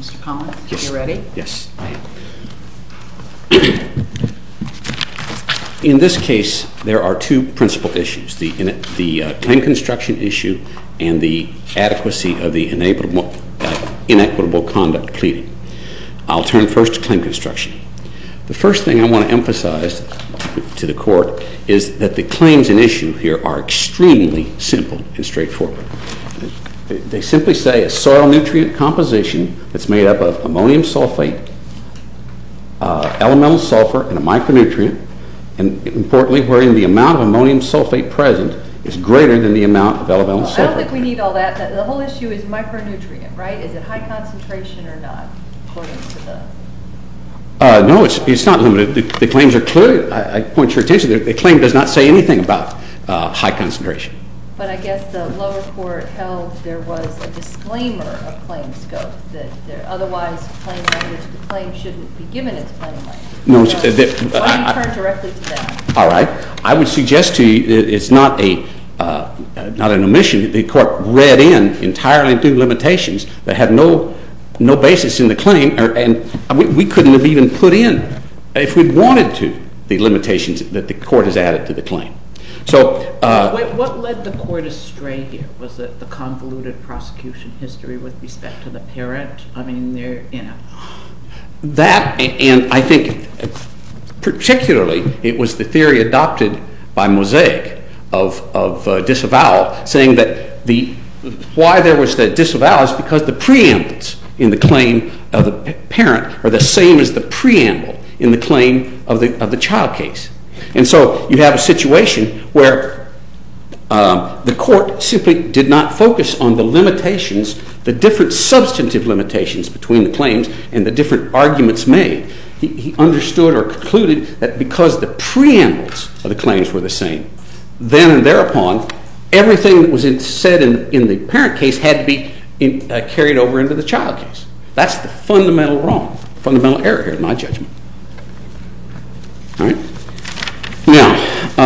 Mr. Collins, Yes. you ready? Yes, I am. In this case, there are two principal issues, the claim construction issue and the adequacy of the inequitable conduct pleading. I'll turn first to claim construction. The first thing I want to emphasize to the court is that the claims in issue here are extremely simple and straightforward. They simply say a soil nutrient composition that's made up of ammonium sulfate, elemental sulfur, and a micronutrient, and importantly, wherein the amount of ammonium sulfate present is greater than the amount of elemental sulfur. I don't think we need all that. The whole issue is micronutrient, right? Is it high concentration or not, according to the... No, it's not limited. The claims are clear. I point your attention. The claim does not say anything about high concentration. But I guess the lower court held there was a disclaimer of claim scope, that otherwise plain language, the claim shouldn't be given its plain language. No, so why don't you turn directly to that? All right. I would suggest to you it's not an omission. The court read in entirely new limitations that have no basis in the claim, and we couldn't have even put in, if we'd wanted to, the limitations that the court has added to the claim. So, what led the court astray here? Was it the convoluted prosecution history with respect to the parent? I mean, that, and I think particularly it was the theory adopted by Mosaic of disavowal, saying that why there was the disavowal is because the preambles in the claim of the parent are the same as the preamble in the claim of the child case. And so you have a situation where the court simply did not focus on the limitations, the different substantive limitations between the claims and the different arguments made. He understood or concluded that because the preambles of the claims were the same, then and thereupon, everything that was said in the parent case had to be carried over into the child case. That's the fundamental error here in my judgment. All right? Now,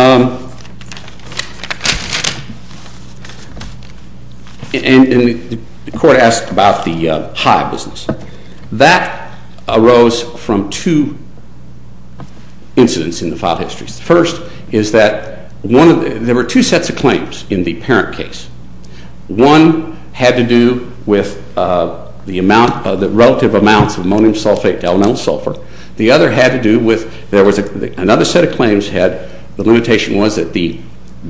and the court asked about the high business. That arose from two incidents in the file histories. The first is that there were two sets of claims in the parent case. One had to do with the relative amounts of ammonium sulfate to elemental sulfur. The other had to do with, there was another set of claims the limitation was that the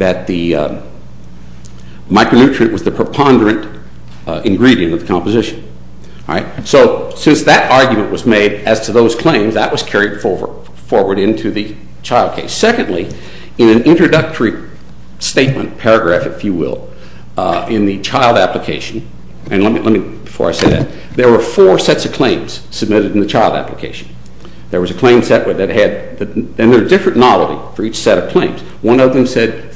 micronutrient was the preponderant ingredient of the composition. All right? So since that argument was made as to those claims, that was carried forward into the child case. Secondly, in an introductory statement, paragraph if you will, in the child application, and let me before I say that, there were four sets of claims submitted in the child application. There was a claim set that had, and there were different novelty for each set of claims. One of them said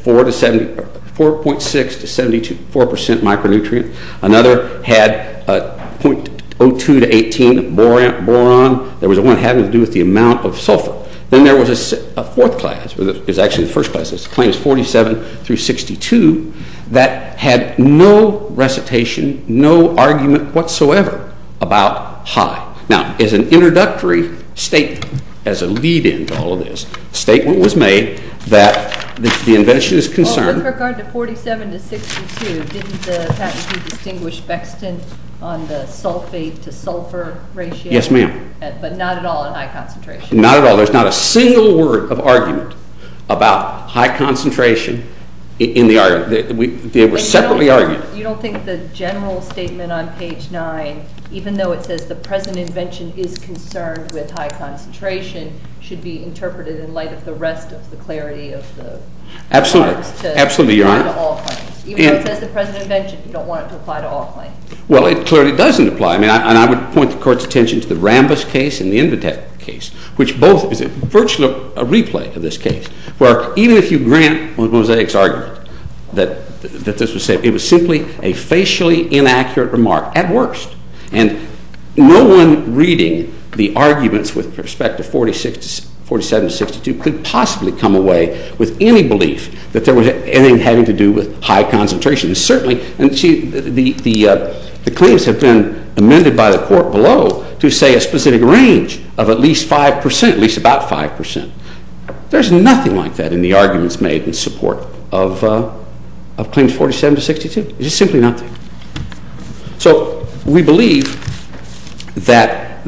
4.6 to 74% micronutrient. Another had 0.02 to 18 boron. There was one having to do with the amount of sulfur. Then there was a fourth class, or it was actually the first class, this claims 47 through 62, that had no recitation, no argument whatsoever about high. Now, as an introductory statement, as a lead-in to all of this, a statement was made that the invention is concerned. Well, with regard to 47 to 62, didn't the patentee distinguish Bexton on the sulfate to sulfur ratio? Yes, ma'am. But not at all in high concentration? Not at all. There's not a single word of argument about high concentration in the argument. They were separately argued. You don't think the general statement on page 9, even though it says the present invention is concerned with high concentration, should be interpreted in light of the rest of the clarity of the Absolutely. Absolutely, Your Honor. To all claims. Even though it says the present invention, you don't want it to apply to all claims. Well, it clearly doesn't apply. I mean, and I would point the Court's attention to the Rambus case and the Invitec case, which both is virtually a replay of this case, where even if you grant Mosaic's argument that this was said, it was simply a facially inaccurate remark, at worst. And no one reading the arguments with respect to 47 to 62 could possibly come away with any belief that there was anything having to do with high concentration. And certainly, and see, The claims have been amended by the court below to say a specific range of at least 5%, at least about 5%. There's nothing like that in the arguments made in support of claims 47 to 62. It's just simply not there. So we believe that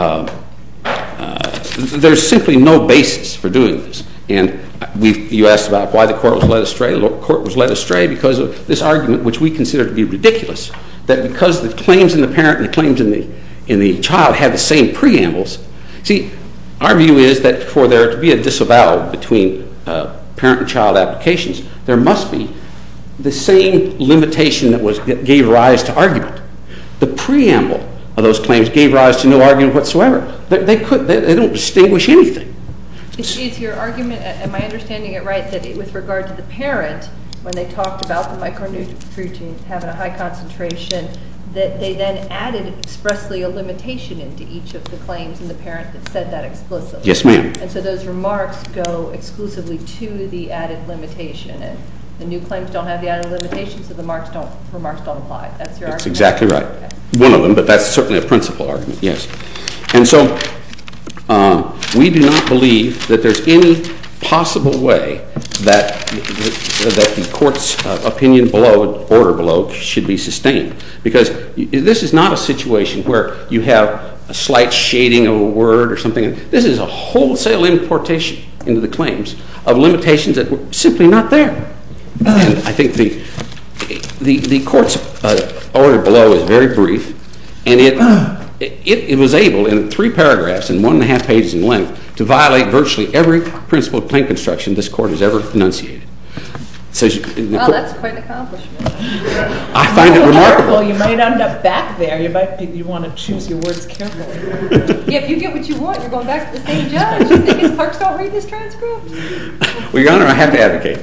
there's simply no basis for doing this. And you asked about why the court was led astray. The court was led astray because of this argument, which we consider to be ridiculous, that because the claims in the parent and the claims in the child have the same preambles. See, our view is that for there to be a disavowal between parent and child applications, there must be the same limitation that gave rise to argument. The preamble of those claims gave rise to no argument whatsoever. They don't distinguish anything. Is your argument, am I understanding it right, that with regard to the parent, when they talked about the micronutrient having a high concentration, that they then added expressly a limitation into each of the claims in the parent that said that explicitly? Yes, ma'am. And so those remarks go exclusively to the added limitation, and the new claims don't have the added limitation, so the remarks don't apply. That's your argument? That's exactly right. Okay. One of them, but that's certainly a principal argument, yes. And so we do not believe that there's any possible way that the court's opinion below, order below, should be sustained. Because this is not a situation where you have a slight shading of a word or something. This is a wholesale importation into the claims of limitations that were simply not there. And I think the court's order below is very brief, and it was able, in 3 paragraphs and 1.5 pages in length, to violate virtually every principle of claim construction this court has ever enunciated. Well, that's quite an accomplishment. I find it remarkable. Well, you might end up back there. You want to choose your words carefully. Yeah, if you get what you want, you're going back to the same judge. You think his clerks don't read this transcript? Well, Your Honor, I have to advocate.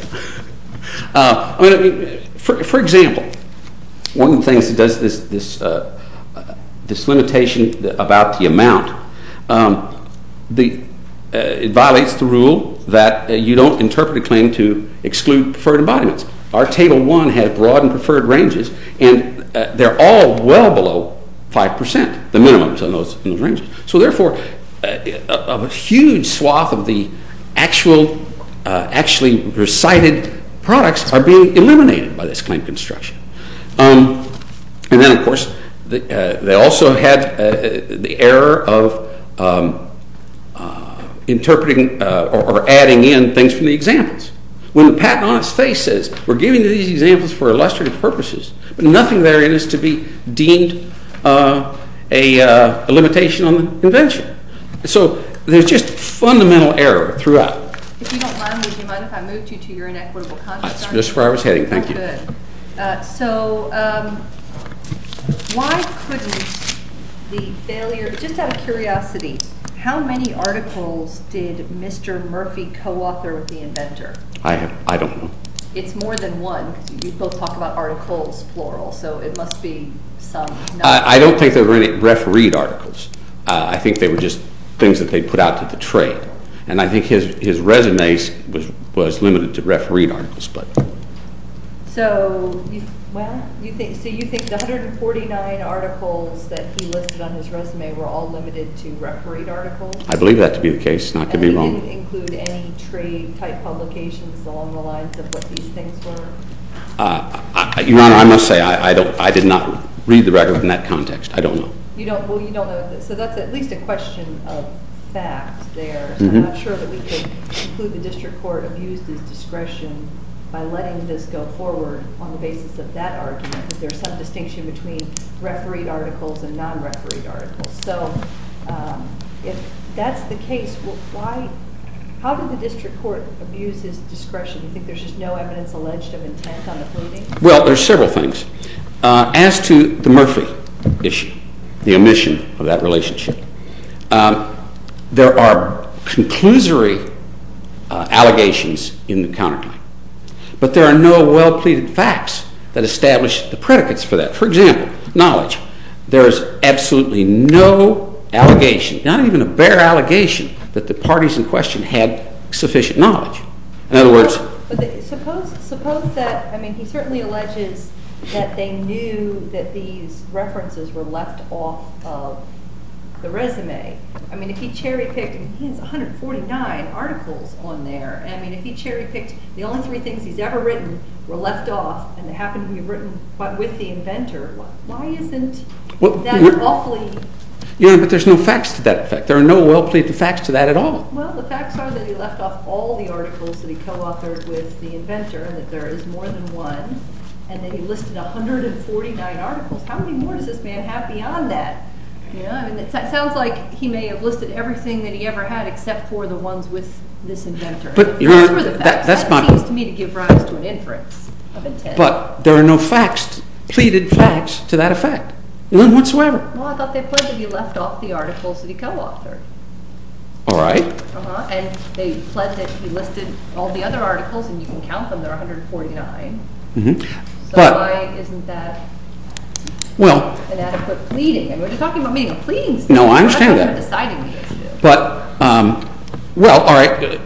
For example, one of the things that does this limitation about the amount, it violates the rule that you don't interpret a claim to exclude preferred embodiments. Our Table 1 has broad and preferred ranges, and they're all well below 5%, the minimums in those ranges. So therefore, a huge swath of the actually recited products are being eliminated by this claim construction. And then, of course, they also had the error of interpreting or adding in things from the examples. When the patent on its face says, we're giving you these examples for illustrative purposes, but nothing therein is to be deemed a limitation on the invention. So there's just fundamental error throughout. If you don't mind, would you mind if I moved you to your inequitable conduct? That's just where I was heading. Thank you. Good. Why couldn't the failure, just out of curiosity, how many articles did Mr. Murphy co-author with the inventor? I don't know. It's more than one, because you both talk about articles, plural, so it must be some number. I don't think there were any refereed articles. I think they were just things that they put out to the trade. And I think his resume was limited to refereed articles. But So you think the 149 articles that he listed on his resume were all limited to refereed articles? I believe that to be the case, and I could be wrong. And he didn't include any trade-type publications along the lines of what these things were? Your Honor, I must say I did not read the record in that context. I don't know. You don't know. So that's at least a question of fact there. So I'm not sure that we could conclude the district court abused his discretion by letting this go forward on the basis of that argument, that there's some distinction between refereed articles and non-refereed articles. So if that's the case, how did the district court abuse his discretion? Do you think there's just no evidence alleged of intent on the pleading? Well, there's several things. As to the Murphy issue, the omission of that relationship, there are conclusory allegations in the counterclaim. But there are no well-pleaded facts that establish the predicates for that. For example, knowledge. There is absolutely no allegation, not even a bare allegation, that the parties in question had sufficient knowledge. In other words... But suppose that, I mean, he certainly alleges that they knew that these references were left off of the resume. I mean, if he cherry-picked, and he has 149 articles on there, I mean, if he cherry-picked the only 3 things he's ever written were left off, and they happen to be written with the inventor, why isn't that awfully... But there's no facts to that effect. There are no well-pleaded facts to that at all. Well, the facts are that he left off all the articles that he co-authored with the inventor, and that there is more than one, and that he listed 149 articles. How many more does this man have beyond that? I mean, it sounds like he may have listed everything that he ever had except for the ones with this inventor. But that seems to me to give rise to an inference of intent. But there are no facts, pleaded facts to that effect. None whatsoever. Well, I thought they pled that he left off the articles that he co-authored. All right. And they pled that he listed all the other articles, and you can count them, there are 149. Mm-hmm. So why isn't that an adequate pleading? I mean, we're just talking about meeting a pleading stage. No, I understand that. We're deciding the issue. But, all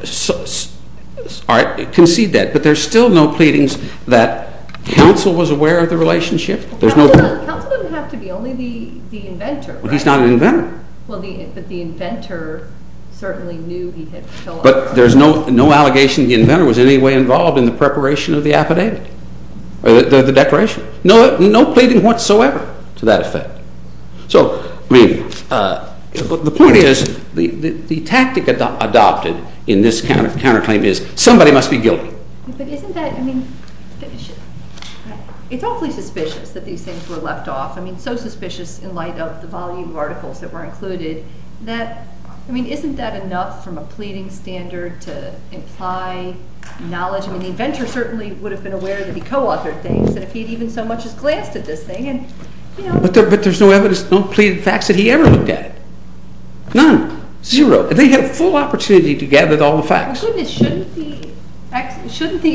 right, concede that. But there's still no pleadings that counsel was aware of the relationship. There's Counsel doesn't have to be only the inventor. Well, he's not an inventor. Well, but the inventor certainly knew he had co-authored. But there's no allegation the inventor was in any way involved in the preparation of the affidavit or the declaration. No pleading whatsoever to that effect. So, I mean, the point is the tactic adopted in this counterclaim is somebody must be guilty. But isn't that, I mean, it's awfully suspicious that these things were left off. I mean, so suspicious in light of the volume of articles that were included that, I mean, isn't that enough from a pleading standard to imply knowledge? I mean, the inventor certainly would have been aware that he co-authored things, and if he'd even so much as glanced at this thing, and, But there's no evidence, no pleaded facts that he ever looked at it. None. Zero. They had a full opportunity to gather all the facts. Well, goodness, shouldn't the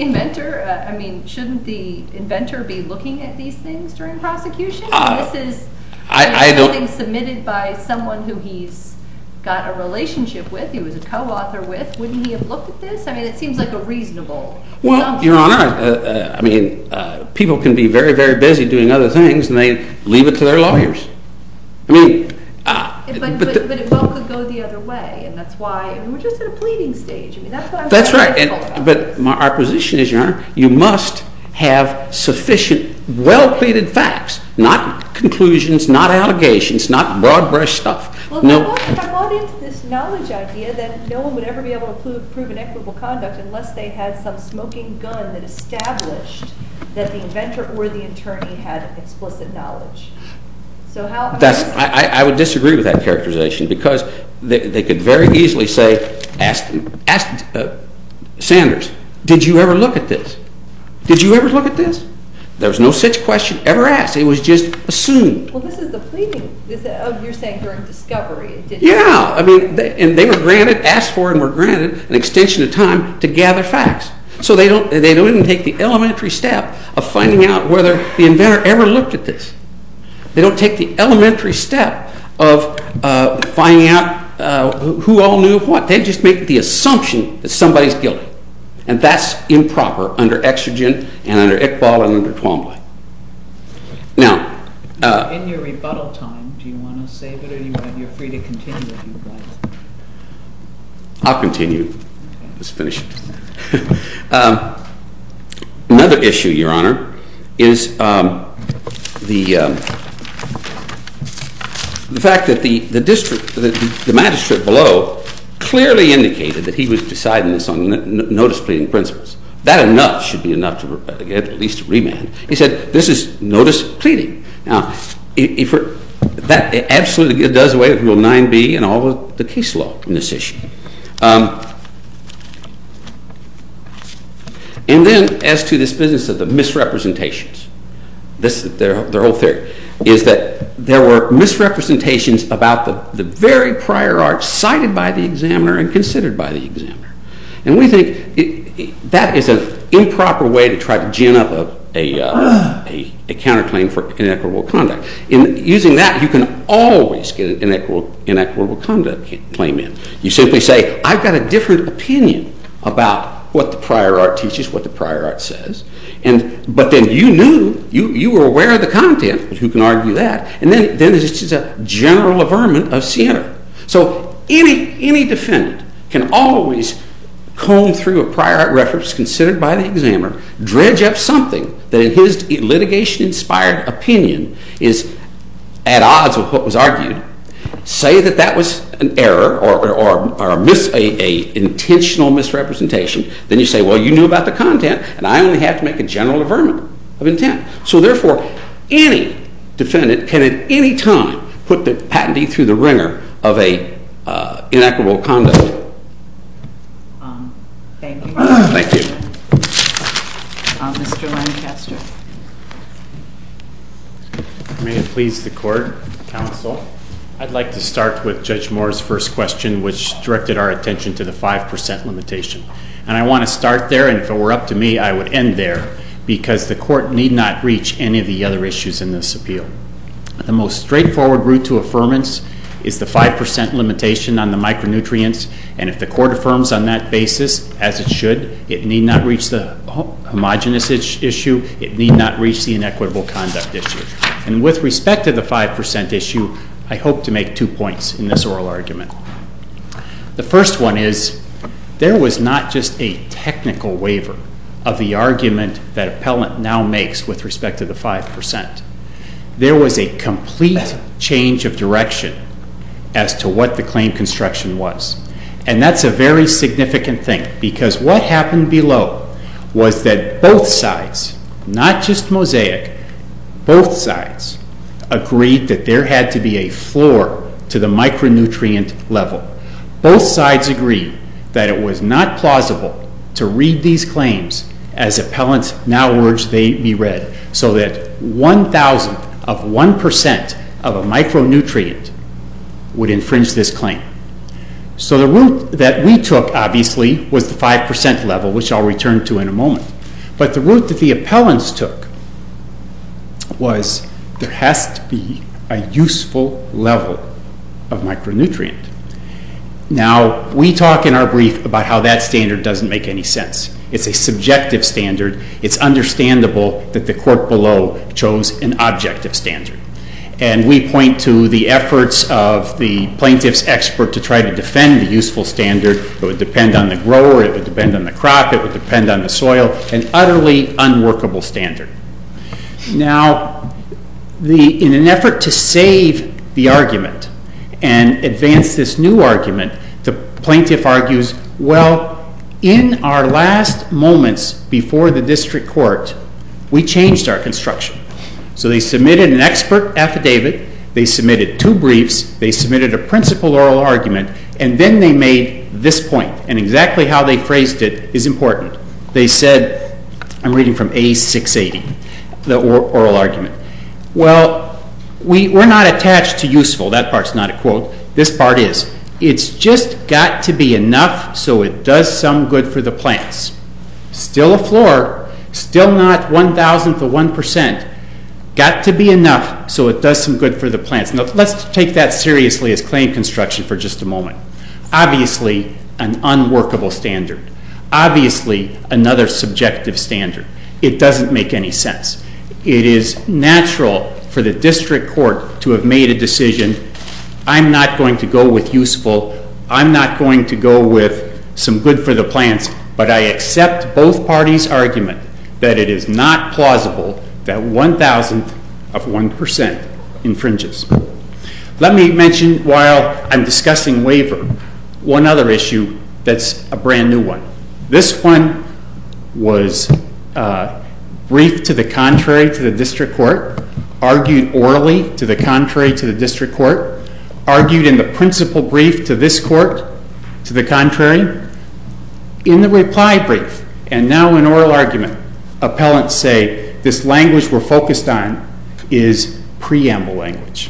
inventor be looking at these things during prosecution? This is something submitted by someone who he's got a relationship with, he was a co-author with. Wouldn't he have looked at this? I mean, it seems like a reasonable assumption. Your Honor, people can be very, very busy doing other things, and they leave it to their lawyers. I mean... But it well could go the other way, and that's why we're just at a pleading stage. I mean, that's what I'm That's right. about. But our position is, Your Honor, you must have sufficient, well-pleaded facts, not conclusions, not allegations, not broad-brush stuff. Well, if I bought into this knowledge idea, then no one would ever be able to prove inequitable conduct unless they had some smoking gun that established that the inventor or the attorney had explicit knowledge. So how... I would disagree with that characterization, because they could very easily say, ask Sanders, did you ever look at this? Did you ever look at this? There was no such question ever asked. It was just assumed. Well, this is the pleading. You're saying during discovery. Yeah. I mean, they were granted, asked for and were granted an extension of time to gather facts. So they don't even take the elementary step of finding out whether the inventor ever looked at this. They don't take the elementary step of finding out who all knew what. They just make the assumption that somebody's guilty. And that's improper under Exergen and under Iqbal and under Twombly. Now... in your rebuttal time, do you want to save it, or you're free to continue if you'd like? I'll continue. Okay. Let's finish it. Another issue, Your Honor, is the fact that the magistrate below clearly indicated that he was deciding this on notice pleading principles. That enough should be enough to get at least a remand. He said, this is notice pleading. Now, that absolutely does away with Rule 9b and all of the case law in this issue. And then, as to this business of the misrepresentations, their whole theory is that there were misrepresentations about the very prior art cited by the examiner and considered by the examiner. And we think that is an improper way to try to gin up a counterclaim for inequitable conduct. In using that, you can always get an inequitable conduct claim in. You simply say, I've got a different opinion about what the prior art teaches, what the prior art says, But then you knew, you were aware of the content, but who can argue that? And then it's just a general averment of scienter. So any defendant can always comb through a prior art reference considered by the examiner, dredge up something that in his litigation-inspired opinion is at odds with what was argued, say that was an error or a intentional misrepresentation, then you say, well, you knew about the content, and I only have to make a general averment of intent. So therefore, any defendant can at any time put the patentee through the ringer of a inequitable conduct. Thank you. Thank you. Mr. Lancaster. May it please the court, counsel. I'd like to start with Judge Moore's first question, which directed our attention to the 5% limitation. And I want to start there, and if it were up to me, I would end there, because the court need not reach any of the other issues in this appeal. The most straightforward route to affirmance is the 5% limitation on the micronutrients, and if the court affirms on that basis, as it should, it need not reach the homogeneous issue, it need not reach the inequitable conduct issue. And with respect to the 5% issue, I hope to make 2 points in this oral argument. The first one is, there was not just a technical waiver of the argument that appellant now makes with respect to the 5%. There was a complete change of direction as to what the claim construction was. And that's a very significant thing, because what happened below was that both sides, not just Mosaic, both sides agreed that there had to be a floor to the micronutrient level. Both sides agreed that it was not plausible to read these claims as appellants now urge they be read, so that 1,000th of 1% of a micronutrient would infringe this claim. So the route that we took, obviously, was the 5% level, which I'll return to in a moment. But the route that the appellants took was there has to be a useful level of micronutrient. Now, we talk in our brief about how that standard doesn't make any sense. It's a subjective standard. It's understandable that the court below chose an objective standard. And we point to the efforts of the plaintiff's expert to try to defend the useful standard. It would depend on the grower, it would depend on the crop, it would depend on the soil, an utterly unworkable standard. Now, in an effort to save the argument and advance this new argument, the plaintiff argues, well, in our last moments before the district court, we changed our construction. So they submitted an expert affidavit, they submitted 2 briefs, they submitted a principal oral argument, and then they made this point. And exactly how they phrased it is important. They said, I'm reading from A680, the oral argument. Well, we're not attached to useful. That part's not a quote. This part is. It's just got to be enough so it does some good for the plants. Still a floor, still not 1,000th of 1%. Got to be enough so it does some good for the plants. Now, let's take that seriously as claim construction for just a moment. Obviously, an unworkable standard. Obviously, another subjective standard. It doesn't make any sense. It is natural for the district court to have made a decision, I'm not going to go with useful, I'm not going to go with some good for the plants, but I accept both parties' argument that it is not plausible that 1,000th of 1% infringes. Let me mention, while I'm discussing waiver, one other issue that's a brand new one. This one was briefed to the contrary to the district court, argued orally to the contrary to the district court, argued in the principal brief to this court to the contrary. In the reply brief, and now in oral argument, appellants say this language we're focused on is preamble language.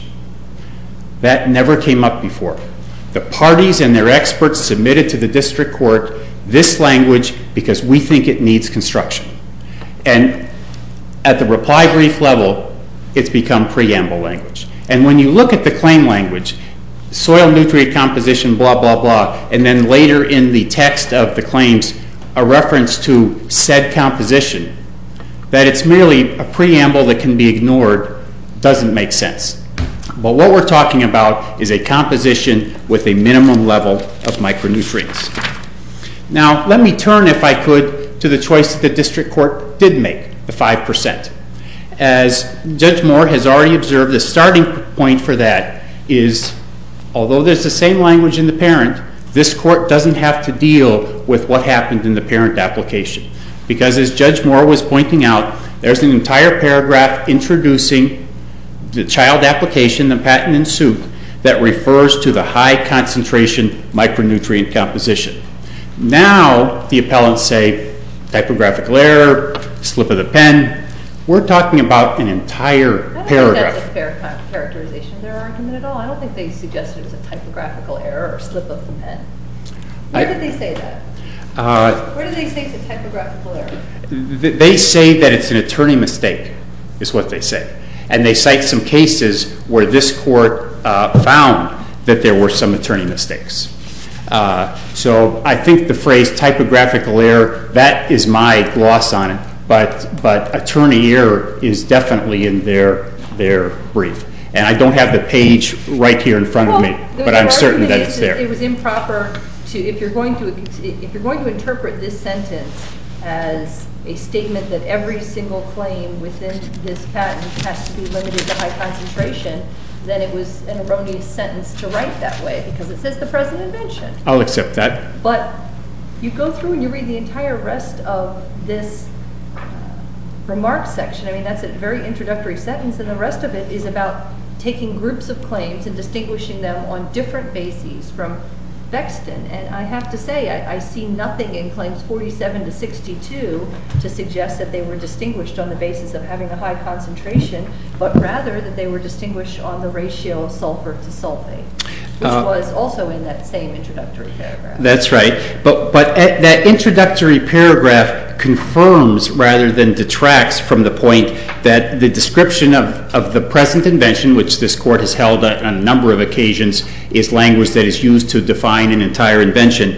That never came up before. The parties and their experts submitted to the district court this language because we think it needs construction. And at the reply brief level, it's become preamble language. And when you look at the claim language, soil nutrient composition, blah, blah, blah, and then later in the text of the claims, a reference to said composition, that it's merely a preamble that can be ignored doesn't make sense. But what we're talking about is a composition with a minimum level of micronutrients. Now, let me turn, if I could, to the choice that the district court did make, the 5%. As Judge Moore has already observed, the starting point for that is, although there's the same language in the parent, this court doesn't have to deal with what happened in the parent application. Because as Judge Moore was pointing out, there's an entire paragraph introducing the child application, the patent in suit, that refers to the high concentration micronutrient composition. Now, the appellants say typographical error, slip of the pen. We're talking about an entire paragraph. I don't think that's a fair characterization of their argument at all. I don't think they suggested it was a typographical error or slip of the pen. Where did they say that? Where did they say it's a typographical error? They say that it's an attorney mistake, is what they say. And they cite some cases where this court found that there were some attorney mistakes. So I think the phrase typographical error, that is my gloss on it. But attorney error is definitely in their brief. And I don't have the page right here in front of me, but I'm certain that it's there. It was improper to, if you're going to interpret this sentence as a statement that every single claim within this patent has to be limited to high concentration, then it was an erroneous sentence to write that way because it says the present invention. I'll accept that. But you go through and you read the entire rest of this remarks section. I mean, that's a very introductory sentence, and the rest of it is about taking groups of claims and distinguishing them on different bases from Bexton. And I have to say, I see nothing in claims 47 to 62 to suggest that they were distinguished on the basis of having a high concentration, but rather that they were distinguished on the ratio of sulfur to sulfate, which was also in that same introductory paragraph. That's right. But that introductory paragraph confirms rather than detracts from the point that the description of the present invention, which this court has held on a number of occasions, is language that is used to define an entire invention,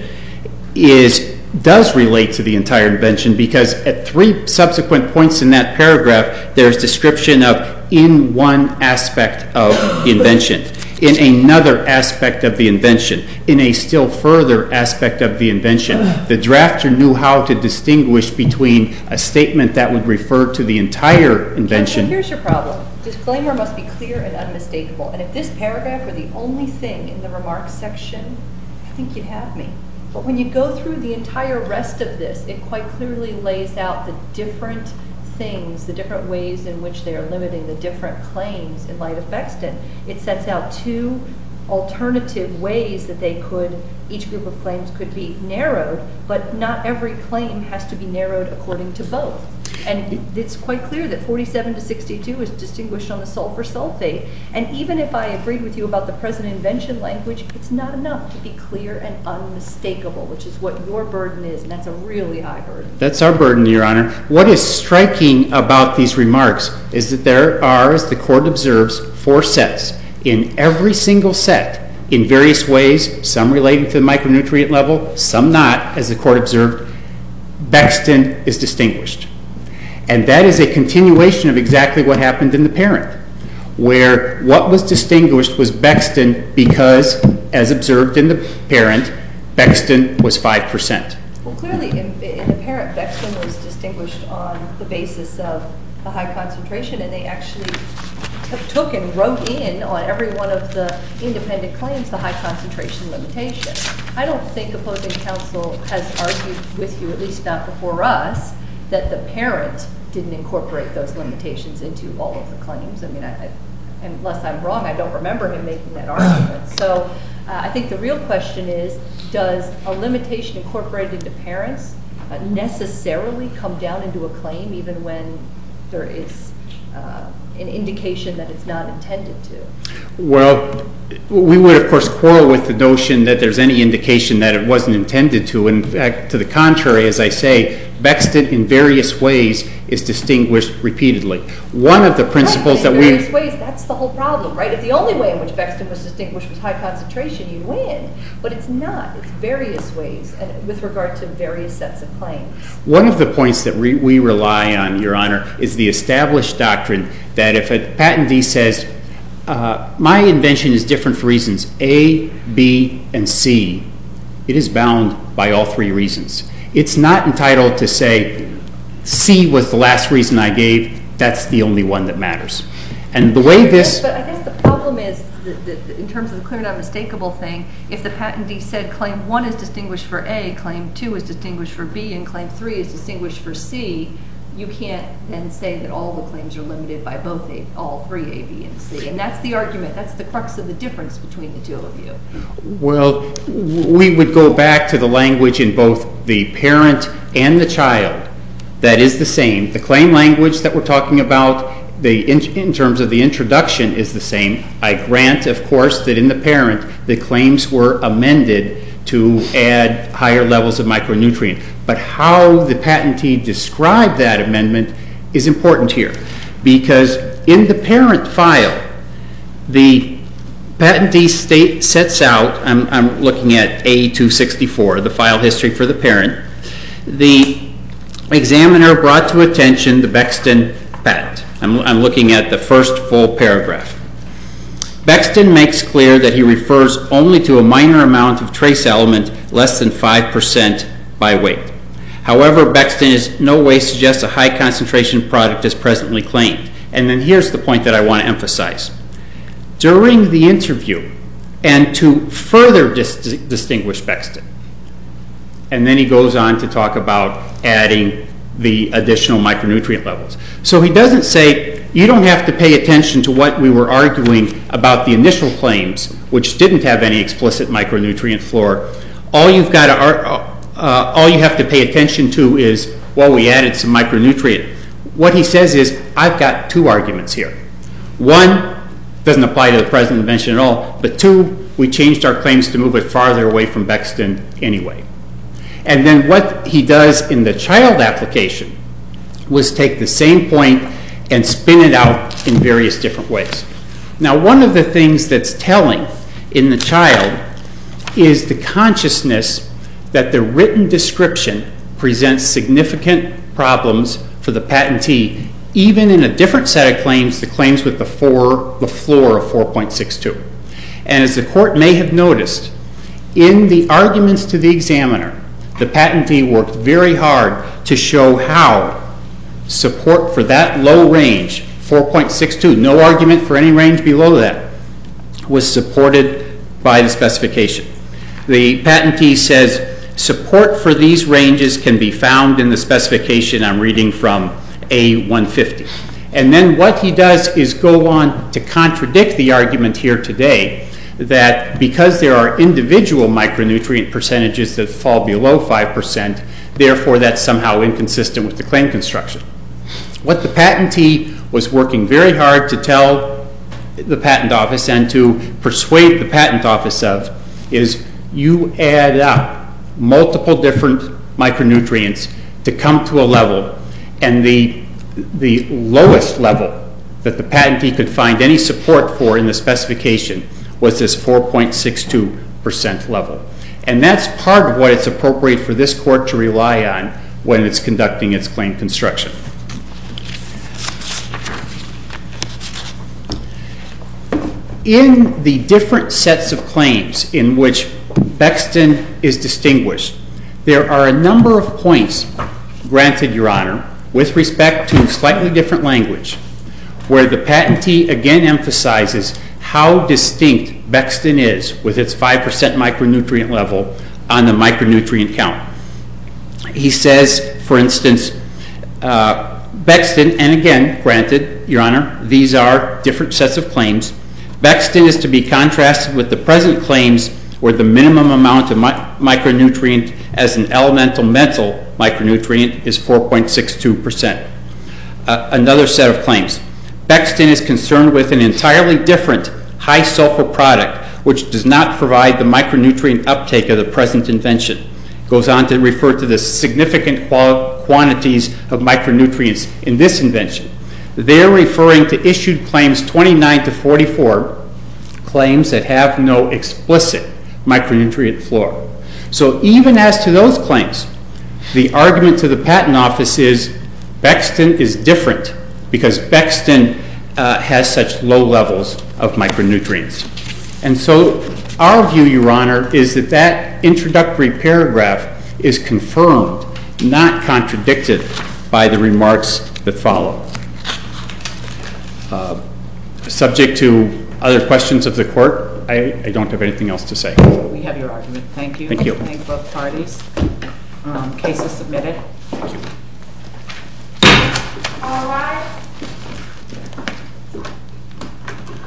does relate to the entire invention, because at 3 subsequent points in that paragraph, there's description of in one aspect of the invention, in another aspect of the invention, in a still further aspect of the invention. The drafter knew how to distinguish between a statement that would refer to the entire invention. So here's your problem. Disclaimer must be clear and unmistakable. And if this paragraph were the only thing in the remarks section, I think you'd have me. But when you go through the entire rest of this, it quite clearly lays out the different things, the different ways in which they are limiting the different claims in light of Bexton. It sets out 2 alternative ways that each group of claims could be narrowed, but not every claim has to be narrowed according to both. And it's quite clear that 47 to 62 is distinguished on the sulfur sulfate. And even if I agreed with you about the present invention language, it's not enough to be clear and unmistakable, which is what your burden is, and that's a really high burden. That's our burden, Your Honor. What is striking about these remarks is that there are, as the court observes, 4 sets. In every single set, in various ways, some relating to the micronutrient level, some not, as the court observed, Bexton is distinguished. And that is a continuation of exactly what happened in the parent, where what was distinguished was Bexton because, as observed in the parent, Bexton was 5%. Well, clearly, in the parent, Bexton was distinguished on the basis of a high concentration, and they actually took and wrote in on every one of the independent claims the high concentration limitation. I don't think opposing counsel has argued with you, at least not before us, that the parent didn't incorporate those limitations into all of the claims. I mean, unless I'm wrong, I don't remember him making that argument. So I think the real question is, does a limitation incorporated into parents necessarily come down into a claim even when there is an indication that it's not intended to? Well, we would, of course, quarrel with the notion that there's any indication that it wasn't intended to. In fact, to the contrary, as I say, Bexton in various ways is distinguished repeatedly. One of the principles that in various ways, that's the whole problem, right? If the only way in which Bexton was distinguished was high concentration, you'd win. But it's not. It's various ways, and with regard to various sets of claims. One of the points that we rely on, Your Honor, is the established doctrine that if a patentee says, my invention is different for reasons A, B, and C, it is bound by all three reasons. It's not entitled to say, C was the last reason I gave, that's the only one that matters. And the way this... But I guess the problem is, in terms of the clear and unmistakable thing, if the patentee said claim 1 is distinguished for A, claim 2 is distinguished for B, and claim 3 is distinguished for C, you can't then say that all the claims are limited by all three A, B, and C. And that's the argument. That's the crux of the difference between the two of you. Well, we would go back to the language in both the parent and the child that is the same. The claim language that we're talking about, in terms of the introduction, is the same. I grant, of course, that in the parent, the claims were amended to add higher levels of micronutrient. But how the patentee described that amendment is important here. Because in the parent file, the patentee sets out, I'm looking at A264, the file history for the parent. The examiner brought to attention the Bexton patent. I'm looking at the first full paragraph. Bexton makes clear that he refers only to a minor amount of trace element less than 5% by weight. However, Bexton in no way suggests a high concentration product is presently claimed. And then here's the point that I want to emphasize. During the interview, and to further distinguish Bexton, and then he goes on to talk about adding the additional micronutrient levels. So he doesn't say, you don't have to pay attention to what we were arguing about the initial claims, which didn't have any explicit micronutrient floor. All you have to pay attention to is, well, we added some micronutrient. What he says is, I've got two arguments here. One, doesn't apply to the present invention at all, but two, we changed our claims to move it farther away from Bexton anyway. And then what he does in the child application was take the same point and spin it out in various different ways. Now, one of the things that's telling in the child is the consciousness that the written description presents significant problems for the patentee, even in a different set of claims, the claims with the floor of 4.62. And as the court may have noticed, in the arguments to the examiner, the patentee worked very hard to show how support for that low range, 4.62, no argument for any range below that, was supported by the specification. The patentee says, support for these ranges can be found in the specification. I'm reading from A150. And then what he does is go on to contradict the argument here today that because there are individual micronutrient percentages that fall below 5%, therefore that's somehow inconsistent with the claim construction. What the patentee was working very hard to tell the patent office and to persuade the patent office of is you add up multiple different micronutrients to come to a level, and the lowest level that the patentee could find any support for in the specification was this 4.62% level. And that's part of what it's appropriate for this court to rely on when it's conducting its claim construction. In the different sets of claims in which Bexton is distinguished, there are a number of points, granted, Your Honor, with respect to slightly different language, where the patentee again emphasizes how distinct Bexton is with its 5% micronutrient level on the micronutrient count. He says, for instance, Bexton, and again, granted, Your Honor, these are different sets of claims. Bexton is to be contrasted with the present claims where the minimum amount of micronutrient as an elemental mental micronutrient is 4.62%. Another set of claims. Bexton is concerned with an entirely different high sulfur product which does not provide the micronutrient uptake of the present invention. Goes on to refer to the significant quantities of micronutrients in this invention. They're referring to issued claims 29 to 44, claims that have no explicit micronutrient floor. So even as to those claims, the argument to the Patent Office is Bexton is different because Bexton has such low levels of micronutrients. And so our view, Your Honor, is that that introductory paragraph is confirmed, not contradicted by the remarks that follow. Subject to other questions of the Court, I don't have anything else to say. We have your argument. Thank you. Thank you. Thank both parties. Case is submitted. Thank you. All rise.